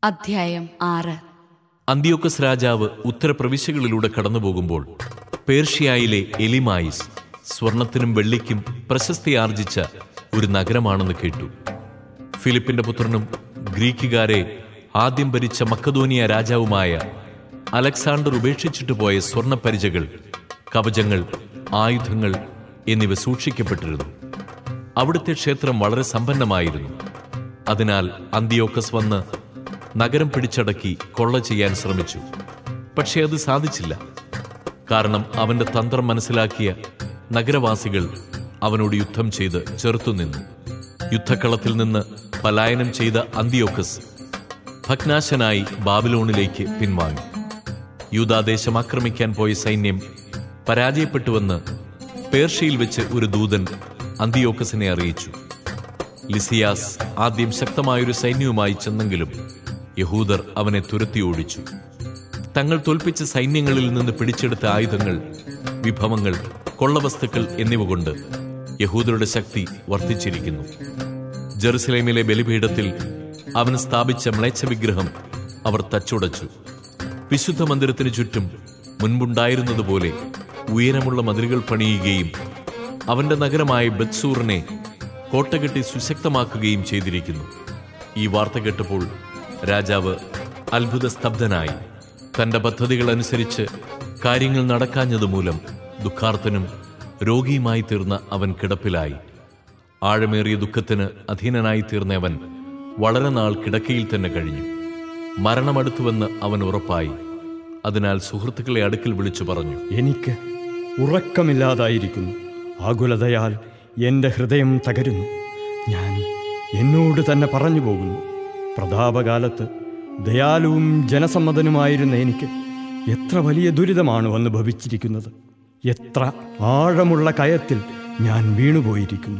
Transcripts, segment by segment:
അധ്യായം 6. അന്ത്യോക്കസ് രാജാവ് ഉത്തരപ്രവിശ്യകളിലൂടെ കടന്നുപോകുമ്പോൾ പേർഷ്യയിലെ എലിമായിസ് സ്വർണത്തിനും വെള്ളിക്കും പ്രശസ്തിയാർജിച്ച ഒരു നഗരമാണെന്ന് കേട്ടു. ഫിലിപ്പിന്റെ പുത്രനും ഗ്രീക്കുകാരെ ആദ്യം ഭരിച്ച മക്കദോനിയ രാജാവുമായ അലക്സാണ്ടർ ഉപേക്ഷിച്ചിട്ട് പോയ സ്വർണപ്പരിചകൾ, കവചങ്ങൾ, ആയുധങ്ങൾ എന്നിവ സൂക്ഷിക്കപ്പെട്ടിരുന്നു. അവിടുത്തെ ക്ഷേത്രം വളരെ സമ്പന്നമായിരുന്നു. അതിനാൽ അന്ത്യോക്കസ് വന്ന് നഗരം പിടിച്ചടക്കി കൊള്ള ചെയ്യാൻ ശ്രമിച്ചു. പക്ഷേ അത് സാധിച്ചില്ല. കാരണം അവന്റെ തന്ത്രം മനസ്സിലാക്കിയ നഗരവാസികൾ അവനോട് യുദ്ധം ചെയ്ത് ചെറുത്തുനിന്നു. യുദ്ധക്കളത്തിൽ നിന്ന് പലായനം ചെയ്ത അന്ത്യോക്കസ് ഭഗ്നാശനായി ബാബിലോണിലേക്ക് പിൻവാങ്ങി. യൂദാദേശം ആക്രമിക്കാൻ പോയ സൈന്യം പരാജയപ്പെട്ടുവെന്ന് പേർഷ്യയിൽ വെച്ച് ഒരു ദൂതൻ അന്ത്യോക്കസിനെ അറിയിച്ചു. ലിസിയാസ് ആദ്യം ശക്തമായൊരു സൈന്യവുമായി ചെന്നെങ്കിലും യഹൂദർ അവനെ തുരത്തി ഓടിച്ചു. തങ്ങൾ തോൽപ്പിച്ച സൈന്യങ്ങളിൽ നിന്ന് പിടിച്ചെടുത്ത ആയുധങ്ങൾ, വിഭവങ്ങൾ, കൊള്ളവസ്തുക്കൾ എന്നിവ കൊണ്ട് യഹൂദരുടെ ശക്തി വർദ്ധിച്ചിരിക്കുന്നു. ജെറുസലേമിലെ ബലിപീഠത്തിൽ അവൻ സ്ഥാപിച്ച മ്ലേച്ഛ വിഗ്രഹം അവർ തച്ചുടച്ചു. വിശുദ്ധ മന്ദിരത്തിനു ചുറ്റും മുൻപുണ്ടായിരുന്നതുപോലെ ഉയരമുള്ള മതിലുകൾ പണിയുകയും അവന്റെ നഗരമായ ബത്സൂറിനെ കോട്ടകെട്ടി സുശക്തമാക്കുകയും ചെയ്തിരിക്കുന്നു. ഈ വാർത്ത കേട്ടപ്പോൾ രാജാവ് അത്ഭുത സ്തബ്ധനായി. തന്റെ പദ്ധതികൾ അനുസരിച്ച് കാര്യങ്ങൾ നടക്കാഞ്ഞതുമൂലം ദുഃഖാർത്തനും രോഗിയുമായി തീർന്ന അവൻ കിടപ്പിലായി. ആഴമേറിയ ദുഃഖത്തിന് അധീനനായി തീർന്ന അവൻ വളരെ നാൾ കിടക്കയിൽ തന്നെ കഴിഞ്ഞു. മരണമടുത്തുവെന്ന് അവൻ ഉറപ്പായി. അതിനാൽ സുഹൃത്തുക്കളെ അടുക്കൽ വിളിച്ചു പറഞ്ഞു, എനിക്ക് ഉറക്കമില്ലാതായിരിക്കുന്നു. ആകുലതയാൽ എൻ്റെ ഹൃദയം തകരുന്നു. ഞാൻ എന്നോട് തന്നെ പറഞ്ഞു പോകുന്നു. പ്രതാപകാലത്ത് ദയാലുവും ജനസമ്മതനുമായിരുന്ന എനിക്ക് എത്ര വലിയ ദുരിതമാണ് വന്ന് ഭവിച്ചിരിക്കുന്നത്. എത്ര ആഴമുള്ള കയത്തിൽ ഞാൻ വീണുപോയിരിക്കുന്നു.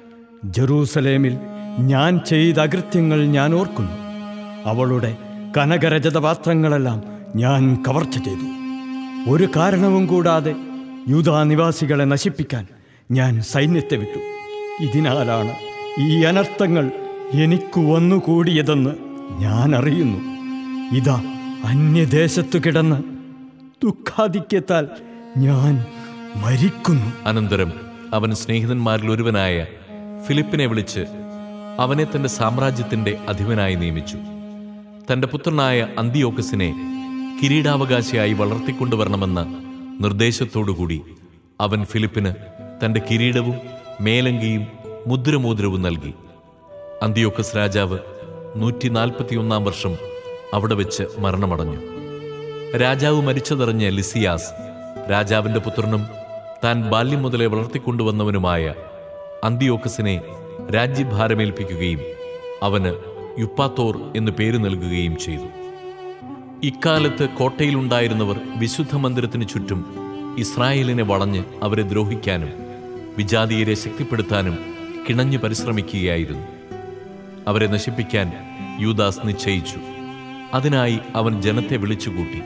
ജെറൂസലേമിൽ ഞാൻ ചെയ്ത അകൃത്യങ്ങൾ ഞാൻ ഓർക്കുന്നു. അവളുടെ കനകരജതപാത്രങ്ങളെല്ലാം ഞാൻ കവർച്ച ചെയ്തു. ഒരു കാരണവും കൂടാതെ യൂദാ നിവാസികളെ നശിപ്പിക്കാൻ ഞാൻ സൈന്യത്തെ വിട്ടു. ഇതിനാലാണ് ഈ അനർത്ഥങ്ങൾ എനിക്ക് വന്നുകൂടിയതെന്ന് ഞാൻ അറിയുന്നു. ഇതാ അന്യദേശത്തു കിടന്ന് ദുഃഖാധിക്യത്താൽ ഞാൻ മരിക്കുന്നു. അനന്തരം അവൻ സ്നേഹിതന്മാരിൽ ഒരുവനായ ഫിലിപ്പിനെ വിളിച്ച് അവനെ തന്റെ സാമ്രാജ്യത്തിന്റെ അധിപനായി നിയമിച്ചു. തന്റെ പുത്രനായ അന്ത്യോക്കസിനെ കിരീടാവകാശിയായി വളർത്തിക്കൊണ്ടുവരണമെന്ന നിർദ്ദേശത്തോടുകൂടി അവൻ ഫിലിപ്പിന് തന്റെ കിരീടവും മേലങ്കിയും മുദ്രമോതിരവും നൽകി. അന്ത്യോക്കസ് രാജാവ് 141 വർഷം അവിടെ വെച്ച് മരണമടഞ്ഞു. രാജാവ് മരിച്ചതറിഞ്ഞ ലിസിയാസ് രാജാവിന്റെ പുത്രനും താൻ ബാല്യം മുതലേ വളർത്തിക്കൊണ്ടുവന്നവനുമായ അന്ത്യോക്കസിനെ രാജ്യഭാരമേൽപ്പിക്കുകയും അവന് യുപ്പാത്തോർ എന്നു പേര് നൽകുകയും ചെയ്തു. ഇക്കാലത്ത് കോട്ടയിലുണ്ടായിരുന്നവർ വിശുദ്ധ മന്ദിരത്തിനു ചുറ്റും ഇസ്രായേലിനെ വളഞ്ഞ് അവരെ ദ്രോഹിക്കാനും വിജാതീയരെ ശക്തിപ്പെടുത്താനും കിണഞ്ഞു പരിശ്രമിക്കുകയായിരുന്നു. അവരെ നശിപ്പിക്കാൻ യൂദാസ് നിശ്ചയിച്ചു. അതിനായി അവൻ ജനത്തെ വിളിച്ചുകൂട്ടി.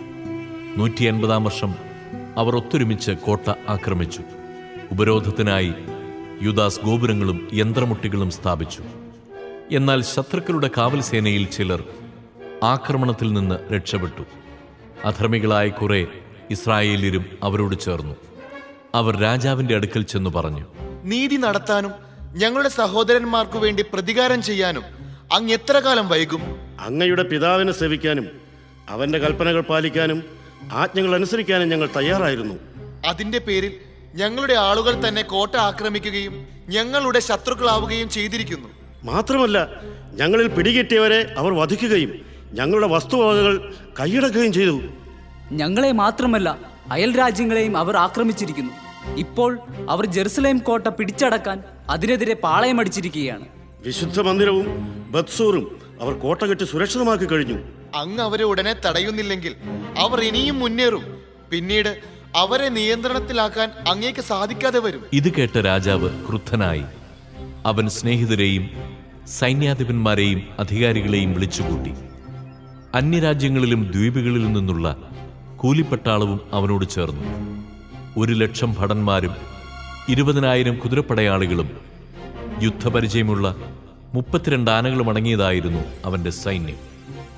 180 വർഷം അവർ ഒത്തൊരുമിച്ച് കോട്ട ആക്രമിച്ചു. ഉപരോധത്തിനായി യൂദാസ് ഗോപുരങ്ങളും യന്ത്രമുട്ടികളും സ്ഥാപിച്ചു. എന്നാൽ ശത്രുക്കളുടെ കാവൽ സേനയിൽ ചിലർ ആക്രമണത്തിൽ നിന്ന് രക്ഷപ്പെട്ടു. അധർമ്മികളായ കുറെ ഇസ്രായേല്യരും അവരോട് ചേർന്നു. അവർ രാജാവിന്റെ അടുക്കൽ ചെന്നു പറഞ്ഞു, നീതി നടത്താനും ഞങ്ങളുടെ സഹോദരന്മാർക്കു വേണ്ടി പ്രതികാരം ചെയ്യാനും അങ്ങ് എത്ര കാലം വൈകും? അങ്ങയുടെ പിതാവിനെ സേവിക്കാനും അവന്റെ കൽപ്പനകൾ പാലിക്കാനും ആജ്ഞകൾ അനുസരിക്കാനും ഞങ്ങൾ തയ്യാറായിരുന്നു. അതിന്റെ പേരിൽ ഞങ്ങളുടെ ആളുകൾ തന്നെ കോട്ട ആക്രമിക്കുകയും ഞങ്ങളുടെ ശത്രുക്കളാവുകയും ചെയ്തിരിക്കുന്നു. മാത്രമല്ല, ഞങ്ങളിൽ പിടികിട്ടിയവരെ അവർ വധിക്കുകയും ഞങ്ങളുടെ വസ്തുവകകൾ കൈയടക്കുകയും ചെയ്തു. ഞങ്ങളെ മാത്രമല്ല, അയൽ രാജ്യങ്ങളെയും അവർ ആക്രമിച്ചിരിക്കുന്നു. ഇപ്പോൾ അവർ ജെറുസലേം കോട്ട പിടിച്ചടക്കാൻ അതിനെതിരെ പാളയമടിച്ചിരിക്കുകയാണ്. വിശുദ്ധ മന്ദിരവും ബത്സൂറും അവർ കോട്ട കെട്ടി സുരക്ഷിതമാക്കി കഴിഞ്ഞു. അങ്ങ് അവരെ ഉടനെ തടയുന്നില്ലെങ്കിൽ അവർ ഇനിയും മുന്നേറും. പിന്നീട് അവരെ നിയന്ത്രണത്തിലാക്കാൻ അങ്ങേക്ക് സാധിക്കാതെ വരും. ഇത് കേട്ട രാജാവ് ക്രുദ്ധനായി. അവൻ സ്നേഹിതരെയും സൈന്യാധിപന്മാരെയും അധികാരികളെയും വിളിച്ചുകൂട്ടി. അന്യരാജ്യങ്ങളിലും ദ്വീപുകളിൽ നിന്നുള്ള കൂലിപ്പട്ടാളവും അവനോട് ചേർന്നു. 100,000 ഭടന്മാരും 20,000 കുതിരപ്പടയാളികളും യുദ്ധപരിചയമുള്ള 32 ആനകളും അടങ്ങിയതായിരുന്നു അവന്റെ സൈന്യം.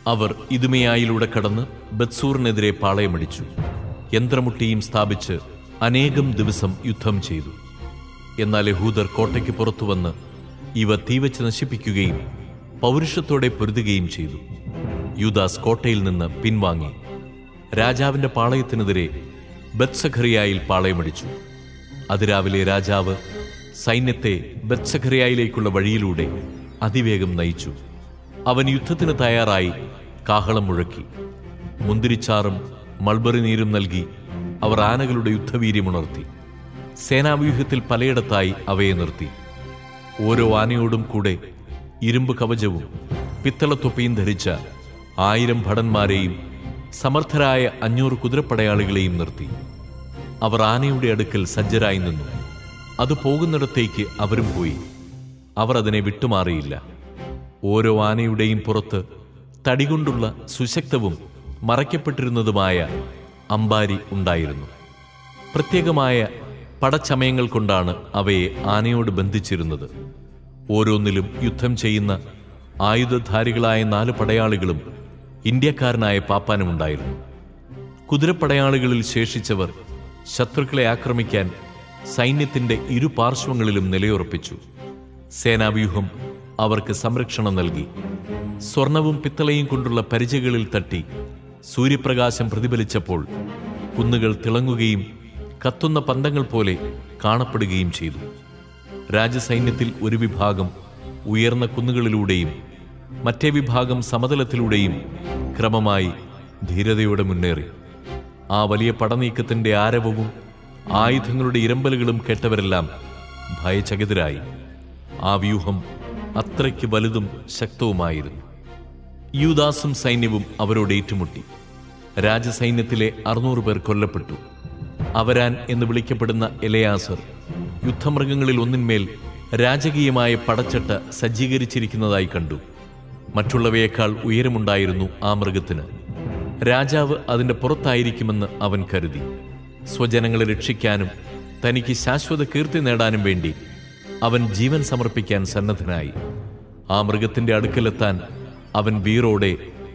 അവർ ഇദുമയായിലൂടെ കടന്ന് ബത്സൂറിനെതിരെ പാളയമടിച്ചു. യന്ത്രമുട്ടിയും സ്ഥാപിച്ച് അനേകം ദിവസം യുദ്ധം ചെയ്തു. എന്നാൽ യഹൂദർ കോട്ടയ്ക്ക് പുറത്തുവന്ന് ഇവ തീവച്ച് നശിപ്പിക്കുകയും പൗരുഷത്തോടെ പൊരുതുകയും ചെയ്തു. യൂദാസ് കോട്ടയിൽ നിന്ന് പിൻവാങ്ങി രാജാവിന്റെ പാളയത്തിനെതിരെ ബത്സഖറിയായിൽ പാളയമടിച്ചു. അതിരാവിലെ രാജാവ് സൈന്യത്തെ ബത്സഖറിയായിലേക്കുള്ള വഴിയിലൂടെ അതിവേഗം നയിച്ചു. അവൻ യുദ്ധത്തിന് തയ്യാറായി കാഹളം മുഴക്കി. മുന്തിരിച്ചാറും മൾബറി നീരും നൽകി അവർ ആനകളുടെ യുദ്ധവീര്യമുണർത്തി. സേനാവ്യൂഹത്തിൽ പലയിടത്തായി അവയെ നിർത്തി. ഓരോ ആനയോടും കൂടെ ഇരുമ്പ് കവചവും പിത്തളത്തൊപ്പിയും ധരിച്ച 1000 ഭടന്മാരെയും സമർത്ഥരായ 500 കുതിരപ്പടയാളികളെയും നിർത്തി. അവർ ആനയുടെ അടുക്കൽ സജ്ജരായി നിന്നു. അത് പോകുന്നിടത്തേക്ക് അവരും പോയി. അവർ അതിനെ വിട്ടുമാറിയില്ല. ഓരോ ആനയുടെയും പുറത്ത് തടികൊണ്ടുള്ള സുശക്തവും മറയ്ക്കപ്പെട്ടിരുന്നതുമായ അമ്പാരി ഉണ്ടായിരുന്നു. പ്രത്യേകമായ പടച്ചമയങ്ങൾ കൊണ്ടാണ് അവയെ ആനയോട് ബന്ധിച്ചിരുന്നത്. ഓരോന്നിലും യുദ്ധം ചെയ്യുന്ന ആയുധധാരികളായ 4 പടയാളികളും ഇന്ത്യക്കാരനായ പാപ്പാനുമുണ്ടായിരുന്നു. കുതിരപ്പടയാളികളിൽ ശേഷിച്ചവർ ശത്രുക്കളെ ആക്രമിക്കാൻ സൈന്യത്തിന്റെ ഇരുപാർശ്വങ്ങളിലും നിലയുറപ്പിച്ചു. സേനാവ്യൂഹം അവർക്ക് സംരക്ഷണം നൽകി. സ്വർണവും പിത്തളയും കൊണ്ടുള്ള പരിചകളിൽ തട്ടി സൂര്യപ്രകാശം പ്രതിഫലിച്ചപ്പോൾ കുന്നുകൾ തിളങ്ങുകയും കത്തുന്ന പന്തങ്ങൾ പോലെ കാണപ്പെടുകയും ചെയ്തു. രാജസൈന്യത്തിൽ ഒരു വിഭാഗം ഉയർന്ന കുന്നുകളിലൂടെയും മറ്റേ വിഭാഗം സമതലത്തിലൂടെയും ക്രമമായി ധീരതയോടെ മുന്നേറി. ആ വലിയ പടനീക്കത്തിന്റെ ആരവവും ആയുധങ്ങളുടെ ഇരമ്പലുകളും കേട്ടവരെല്ലാം ഭയചകിതരായി. ആ വ്യൂഹം അത്രയ്ക്ക് വലുതും ശക്തവുമായിരുന്നു. യൂദാസും സൈന്യവും അവരോട് ഏറ്റുമുട്ടി. രാജസൈന്യത്തിലെ 600 പേർ കൊല്ലപ്പെട്ടു. അവരാൻ എന്ന് വിളിക്കപ്പെടുന്ന എലയാസർ യുദ്ധമൃഗങ്ങളിൽ ഒന്നിന്മേൽ രാജകീയമായ പടച്ചട്ട സജ്ജീകരിച്ചിരിക്കുന്നതായി കണ്ടു. മറ്റുള്ളവയേക്കാൾ ഉയരമുണ്ടായിരുന്നു ആ മൃഗത്തിന്. രാജാവ് അതിന്റെ പുറത്തായിരിക്കുമെന്ന് അവൻ കരുതി. സ്വജനങ്ങളെ രക്ഷിക്കാനും തനിക്ക് ശാശ്വത കീർത്തി നേടാനും വേണ്ടി അവൻ ജീവൻ സമർപ്പിക്കാൻ സന്നദ്ധനായി. ആ മൃഗത്തിന്റെ അടുക്കലെത്താൻ അവൻ വീറോടെ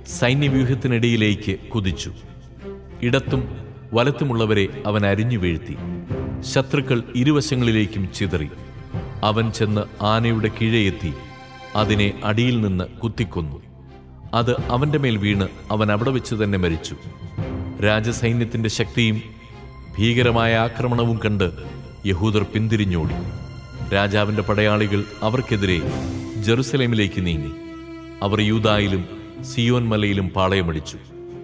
സൈന്യവ്യൂഹത്തിനിടയിലേക്ക് കുതിച്ചു. ഇടത്തും വലത്തുമുള്ളവരെ അവൻ അരിഞ്ഞു വീഴ്ത്തി. ശത്രുക്കൾ ഇരുവശങ്ങളിലേക്കും ചിതറി. അവൻ ചെന്ന് ആനയുടെ കീഴെയെത്തി അതിനെ അടിയിൽ നിന്ന് കുത്തിക്കൊന്നു. അത് അവന്റെ മേൽ വീണ് അവൻ അവിടെ വെച്ച് തന്നെ മരിച്ചു. രാജസൈന്യത്തിന്റെ ശക്തിയും ഭീകരമായ ആക്രമണവും കണ്ട് യഹൂദർ പിന്തിരിഞ്ഞോടി. രാജാവിന്റെ പടയാളികൾ അവർക്കെതിരെ ജെറുസലേമിലേക്ക് നീങ്ങി. അവർ യൂദായിലും സിയോൻ മലയിലും പാളയമടിച്ചു.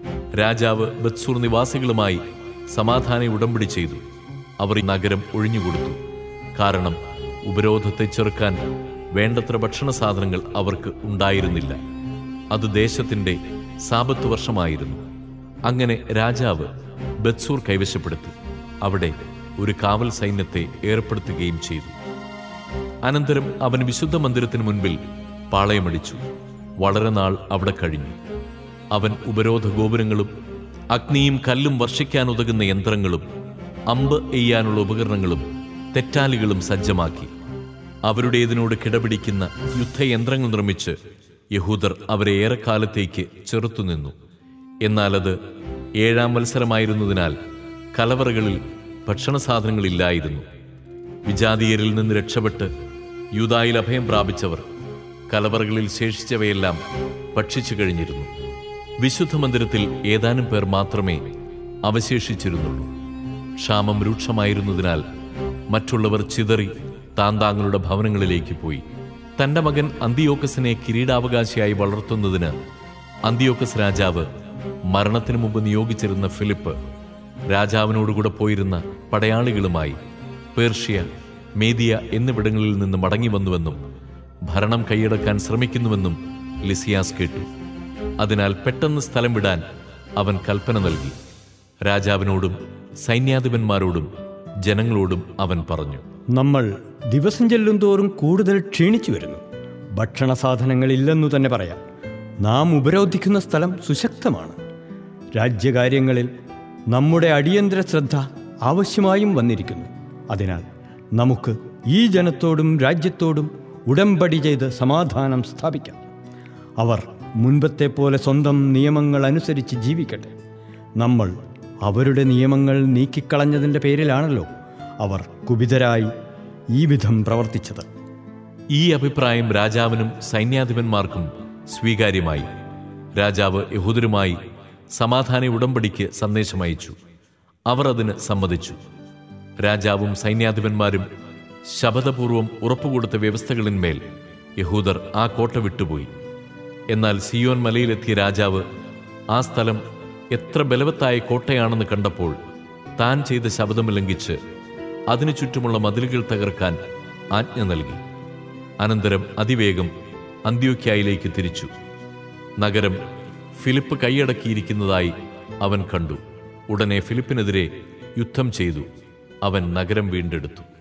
രാജാവ് ബത്സൂർ നിവാസികളുമായി സമാധാന ഉടമ്പടി ചെയ്തു. അവർ ഈ നഗരം ഒഴിഞ്ഞുകൊടുത്തു. കാരണം ഉപരോധത്തെ ചെറുക്കാൻ വേണ്ടത്ര ഭക്ഷണ സാധനങ്ങൾ അവർക്ക് ഉണ്ടായിരുന്നില്ല. അത് ദേശത്തിന്റെ സാബത്ത് വർഷമായിരുന്നു. അങ്ങനെ രാജാവ് ബത്സൂർ കൈവശപ്പെടുത്തി അവിടെ ഒരു കാവൽ സൈന്യത്തെ ഏർപ്പെടുത്തുകയും ചെയ്തു. അനന്തരം അവൻ വിശുദ്ധ മന്ദിരത്തിന് മുൻപിൽ പാളയമടിച്ചു. വളരെ നാൾ അവിടെ കഴിഞ്ഞു. അവൻ ഉപരോധ ഗോപുരങ്ങളും അഗ്നിയും കല്ലും വർഷിക്കാനുതകുന്ന യന്ത്രങ്ങളും അമ്പ് എയ്യാനുള്ള ഉപകരണങ്ങളും തെറ്റാലികളും സജ്ജമാക്കി. അവരുടേതിനോട് കിടപിടിക്കുന്ന യുദ്ധയന്ത്രങ്ങൾ നിർമ്മിച്ച് യഹൂദർ അവരെ ഏറെക്കാലത്തേക്ക് ചെറുത്തുനിന്നു. എന്നാൽ അത് 7-ാം മത്സരമായിരുന്നതിനാൽ കലവറകളിൽ ഭക്ഷണസാധനങ്ങളില്ലായിരുന്നു. വിജാതീയരിൽ നിന്ന് രക്ഷപ്പെട്ട് യൂദായിൽ അഭയം പ്രാപിച്ചവർ കലവറകളിൽ ശേഷിച്ചവയെല്ലാം ഭക്ഷിച്ചു കഴിഞ്ഞിരുന്നു. വിശുദ്ധ മന്ദിരത്തിൽ ഏതാനും പേർ മാത്രമേ അവശേഷിച്ചിരുന്നുള്ളൂ. ക്ഷാമം രൂക്ഷമായിരുന്നതിനാൽ മറ്റുള്ളവർ ചിതറി താന്താങ്ങളുടെ ഭവനങ്ങളിലേക്ക് പോയി. തന്റെ മകൻ അന്തിയോക്കസിനെ കിരീടാവകാശിയായി വളർത്തുന്നതിന് അന്തിയോക്കസ് രാജാവ് മരണത്തിനു മുമ്പ് നിയോഗിച്ചിരുന്ന ഫിലിപ്പ് രാജാവിനോടുകൂടെ പോയിരുന്ന പടയാളികളുമായി പേർഷ്യ, മേദിയ എന്നിവിടങ്ങളിൽ നിന്ന് മടങ്ങി വന്നുവെന്നും ഭരണം കൈയടക്കാൻ ശ്രമിക്കുന്നുവെന്നും ലിസിയാസ് കേട്ടു. അതിനാൽ പെട്ടെന്ന് സ്ഥലം വിടാൻ അവൻ കൽപ്പന നൽകി. രാജാവിനോടും സൈന്യാധിപന്മാരോടും ജനങ്ങളോടും അവൻ പറഞ്ഞു, നമ്മൾ ദിവസം ചെല്ലുന്തോറും കൂടുതൽ ക്ഷീണിച്ചു വരുന്നു. ഭക്ഷണ സാധനങ്ങളില്ലെന്നു തന്നെ പറയാം. നാം ഉപരോധിക്കുന്ന സ്ഥലം സുശക്തമാണ്. രാജ്യകാര്യങ്ങളിൽ നമ്മുടെ അടിയന്തര ശ്രദ്ധ ആവശ്യമായും വന്നിരിക്കുന്നു. അതിനാൽ നമുക്ക് ഈ ജനത്തോടും രാജ്യത്തോടും ഉടമ്പടി ചെയ്ത് സമാധാനം സ്ഥാപിക്കാം. അവർ മുൻപത്തെ പോലെ സ്വന്തം നിയമങ്ങൾ അനുസരിച്ച് ജീവിക്കട്ടെ. നമ്മൾ അവരുടെ നിയമങ്ങൾ നീക്കിക്കളഞ്ഞതിൻ്റെ പേരിലാണല്ലോ അവർ കുപിതരായി ഈ വിധം പ്രവർത്തിച്ചത്. ഈ അഭിപ്രായം രാജാവിനും സൈന്യാധിപന്മാർക്കും സ്വീകാര്യമായി. രാജാവ് യഹൂദരുമായി സമാധാന ഉടമ്പടിക്ക് സന്ദേശമയച്ചു. അവർ അതിന് സമ്മതിച്ചു. രാജാവും സൈന്യാധിപന്മാരും ശപഥപൂർവം ഉറപ്പുകൊടുത്ത വ്യവസ്ഥകളിന്മേൽ യഹൂദർ ആ കോട്ട വിട്ടുപോയി. എന്നാൽ സിയോൻ മലയിലെത്തിയ രാജാവ് ആ സ്ഥലം എത്ര ബലവത്തായ കോട്ടയാണെന്ന് കണ്ടപ്പോൾ താൻ ചെയ്ത ശപഥം ലംഘിച്ച് അതിനു ചുറ്റുമുള്ള മതിലുകൾ തകർക്കാൻ ആജ്ഞ നൽകി. അനന്തരം അതിവേഗം അന്ത്യോക്യയിലേക്ക് തിരിച്ചു. നഗരം ഫിലിപ്പ് കൈയടക്കിയിരിക്കുന്നതായി അവൻ കണ്ടു. ഉടനെ ഫിലിപ്പിനെതിരെ യുദ്ധം ചെയ്തു. അവൻ നഗരം വീണ്ടെടുത്തു.